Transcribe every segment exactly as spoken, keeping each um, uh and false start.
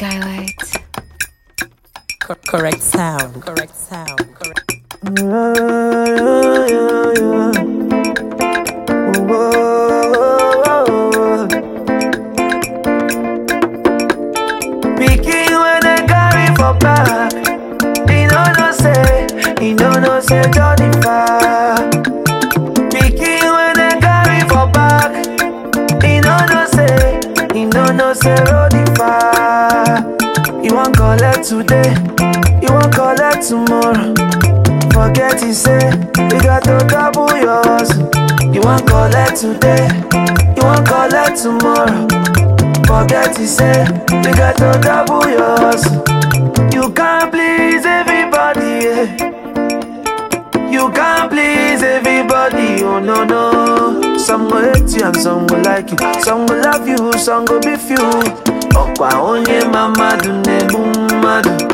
Skylight. Co- correct sound, correct sound, correct. Pikin when I carry for back, he no no say, he no no say Johnny far. Pikin when I carry for back, he no no say, he no no say Roddy far. You won't collect today, you won't collect tomorrow. Forget he say, you got to double yours. You won't collect today, you won't collect tomorrow. Forget he say, you got to double yours. You can't please everybody, yeah. You can't please everybody, oh no no. Some will hate you and some will like you. Some will love you, some will beef you. Okwa onye mama do ne madu.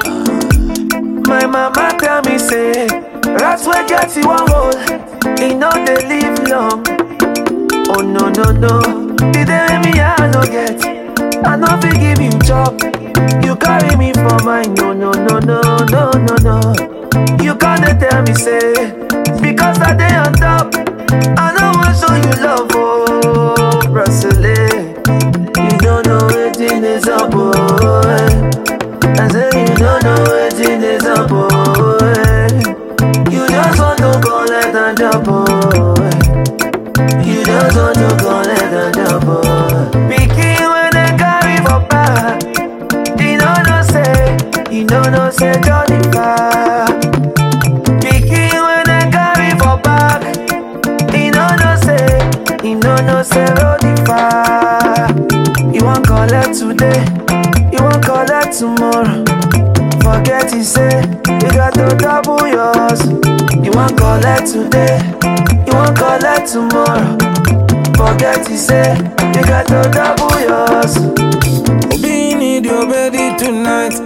My mama tell me say, rats will get you one hole, he know they live long. Oh no no no. The day me I no get, I no fit give you chop. You carry me for mine, no no no no no no no. You can't tell me say, because I dey on top, I no want show you love, oh Brasile. You don't know wetin is up, boy. I say you don't know wetin is up, boy. You just want to collect and drop, boy. You just want to collect and drop, boy. Pikin when I carry for back, he no no say, he no no say Johnny far. Pikin when I carry for back, he no no say, he no no say Roddy far. You won't collect today, you won't collect tomorrow. Forget he say, you got to double yours. You won't collect today, you won't collect tomorrow. Forget he say, you got to double yours. Be need your baby tonight.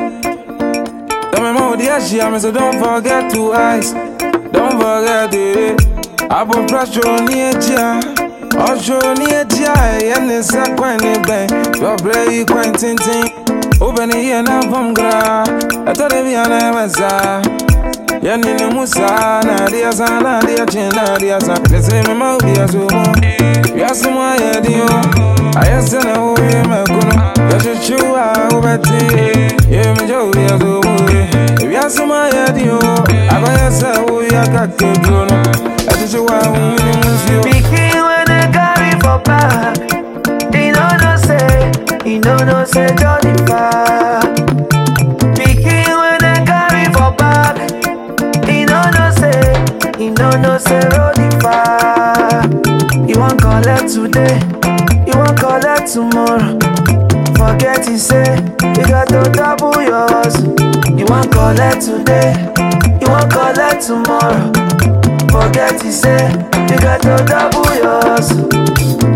Tell me more the ash, so don't forget to ice. Don't forget it. I put pressure on the edge. I'll show the edge. And it's a quite a bang. You're play quite tinting. Open the ear now from gra. I thought it be an amazon. Yanni Musa, Nadia Sana, Nadia China, Nadia Sana. They say my mouth is so much. Yes, my idea. I asked her, oh, yeah, my good. You should chew out over tea. Yeah, my joke is so much. If you ask my idea, I got yourself, oh, yeah, got to do. I just show out when you lose you. Pikin when I carry for back, he no no say, he no no say Johnny far. Pikin when I carry for back, he no no say, he no no say Roddy far. You won't collect today, you won't collect tomorrow. Forget he say, you got to double yours. You won't collect today, you won't collect tomorrow. Forget he say, you got to double yours.